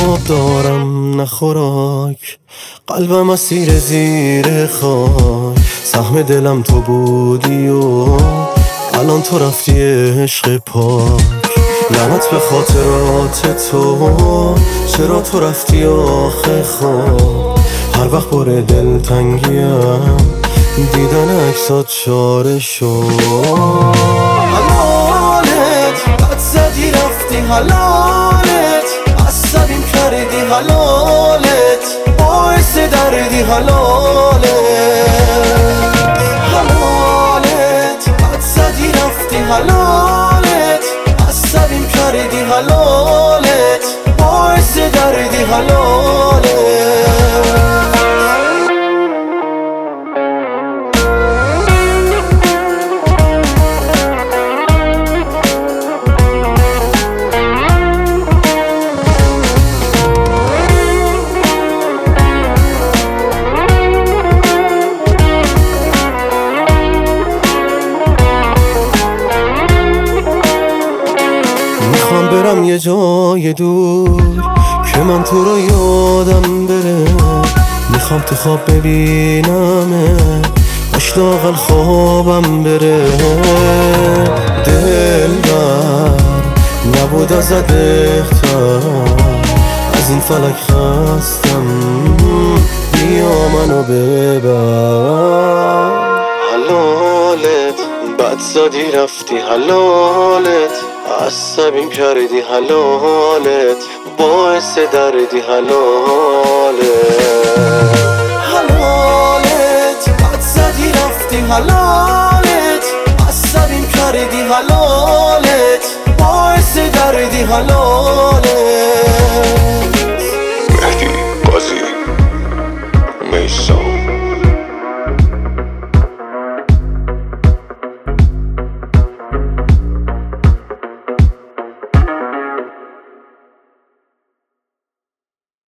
آب دارم نه خوراک، قلبم اسیر زیر خاک. سهم دلم تو بودی و الان تو رفتی عشق پاک. لعنت به خاطرات تو، چرا تو رفتی آخه خواب. هر وقت پر دلتنگیم دیدن عکسات چاره شد. حلالت بد زدی رفتی، حلالت عصبیم کردی، حلالت باعث دردی، حلالت بد زدی رفتی، حلالت عصبیم کردی، حلالت باعث دردی، حلالت. میخوام برم یه جای دور که من تو رو یادم بره. میخوام تو خواب ببینم اشتاقل خوابم بره. دلبر نبود ازت بهتر، از این فلک خستم، بیا منو ببر. حلالت بد زدی رفتی، حلالت عصبیم کردی، حلالت باعث دردی، حلالت بد زدی رفتی، حلالت عصبیم کردی، حلالت باعث دردی، حلالت.